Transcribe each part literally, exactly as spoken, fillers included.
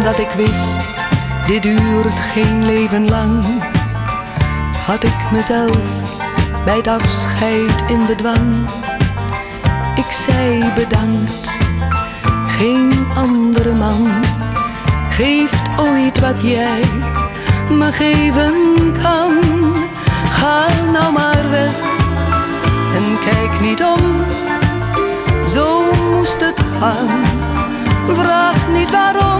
omdat ik wist, dit duurt geen leven lang, had ik mezelf bij het afscheid in bedwang. Ik zei bedankt, geen andere man geeft ooit wat jij me geven kan. Ga nou maar weg en kijk niet om, zo moest het gaan. Vraag niet waarom,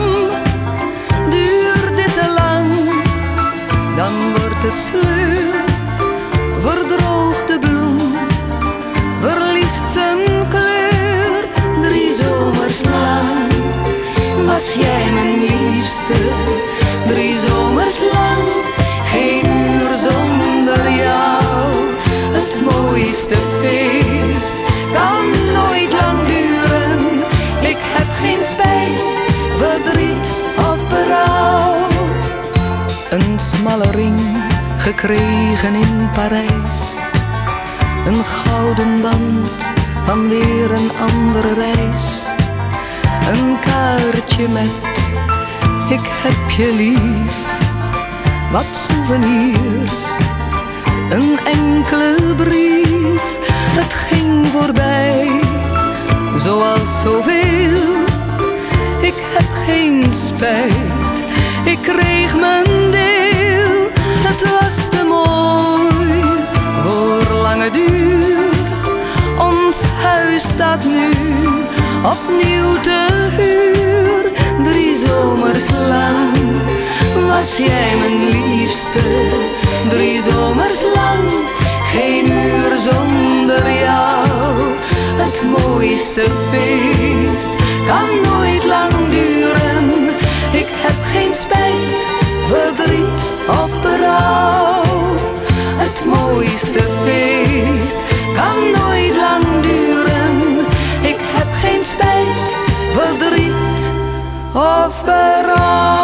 duurt dit te lang, dan wordt het sleur. Verdroogt de bloem, verliest zijn kleur. Drie zomers lang was jij mijn liefste, drie zomers lang, geen uur zonder jou. Het mooiste feest kan nooit lang duren. Ik heb geen spijt, verdriet of berouw. Een smalle ring gekregen in Parijs, een gouden band van weer een andere reis. Een kaartje met ik heb je lief, wat souvenirs, een enkele brief. Het ging voorbij, zoals zoveel. Ik heb geen spijt, ik kreeg mijn deel. Het was te mooi voor lange duur. Ons huis staat nu opnieuw te huur. Drie zomers lang was jij mijn liefste, drie zomers lang, geen uur zonder jou. Het mooiste feest kan nooit lang duren. Ik heb geen spijt, verdriet of berouw. Het mooiste feest kan nooit lang duren. Ik heb geen spijt, verdriet of berouw.